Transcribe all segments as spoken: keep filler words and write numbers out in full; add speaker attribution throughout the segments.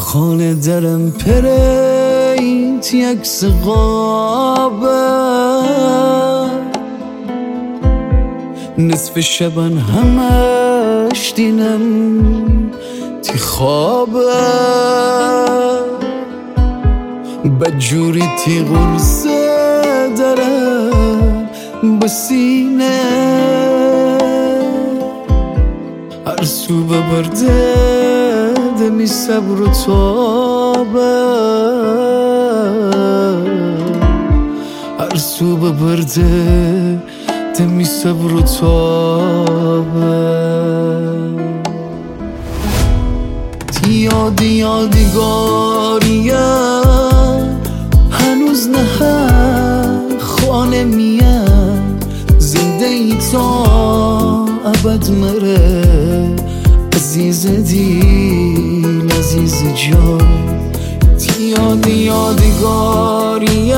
Speaker 1: خانه درم پریت یکس قابه نصف شبن همش دینم تی خوابه بدجوری تی غرصه دارم بسینه هر سو ببرده دمی صبر و تابه هر سو ببرده دمی صبر و تابه تی یادی یادگاریه هنوز نه خانه میان زنده ای تا ابد مره عزیز دیل عزیز جان تی یادی یادگاریه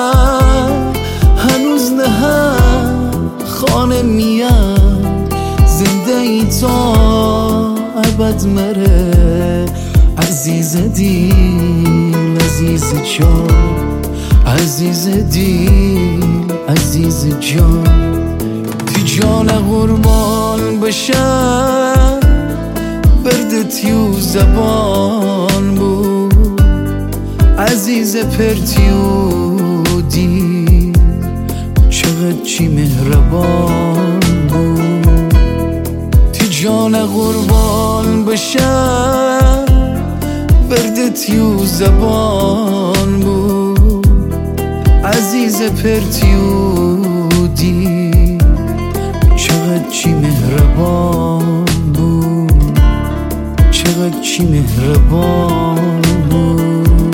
Speaker 1: هنوز نه خانه میان زنده ای تا ابد مره عزیز دیل عزیز جان عزیز دیل عزیز جان تی جان قربان بشم برد تیو زبان بود عزیز پرتیو دیل چقدر چی مهربان بود تی جان قربان بشم برد تیو زبان بود عزیز پرتیو دی چقدر چی مهربان بود چقدر چی مهربان بود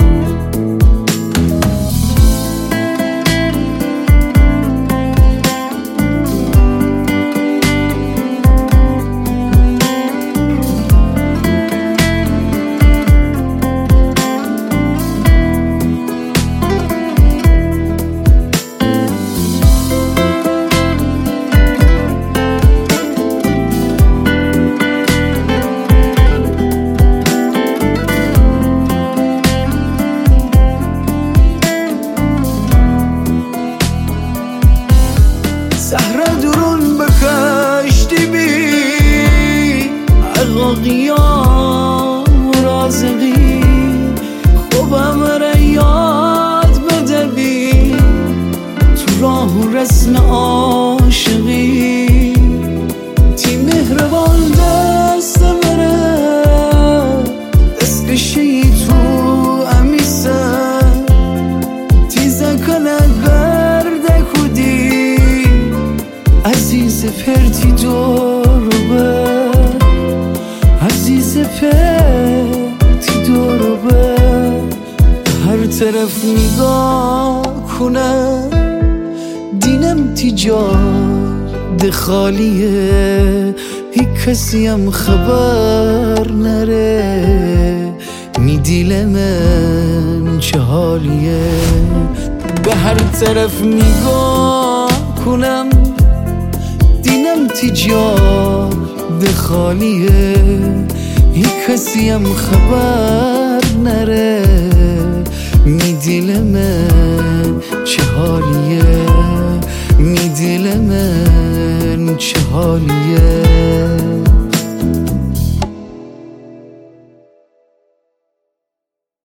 Speaker 1: زهره درون بکشتی بی عقاقیان و رازقی خوبم را یاد بده بی تو راه و رسم عاشقی تی مهربان دست مره دست کشی تو امیسه تی زکنه برده کودی عزیز پرتی دورو به عزیز پرتی دورو به هر طرف نگاه کنم دینم تی جا ده خالیه هی کسی هم خبر نره نی دیل من چه حالیه به هر طرف نگاه کنم دینم تی جا ده خالیه هی کسی هم خبر نره می دیل من چه حالیه می دیل من چه حالیه